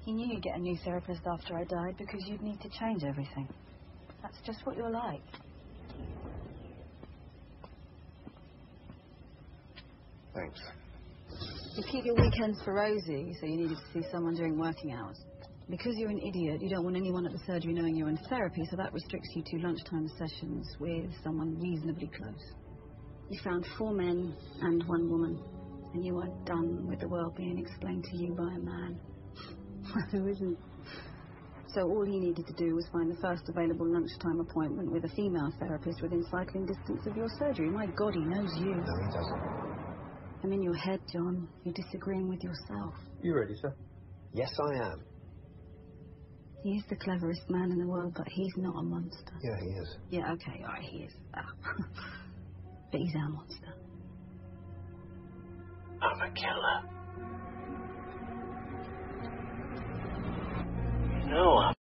You knew you'd get a new therapist after I died because you'd need to change everything. That's just what you're like. Thanks. You keep your weekends for Rosie, so you needed to see someone during working hours. Because you're an idiot, you don't want anyone at the surgery knowing you're in therapy, so that restricts you to lunchtime sessions with someone reasonably close. You found 4 men and 1 woman, and you are done with the world being explained to you by a man. Who isn't? So all you needed to do was find the first available lunchtime appointment with a female therapist within cycling distance of your surgery. My God, he knows you. No, he doesn't. I'm in your head, John. You're disagreeing with yourself. You ready, sir? Yes, I am. He is the cleverest man in the world, but he's not a monster. Yeah, he is. Yeah, okay, all right, he is. But he's our monster. I'm a killer.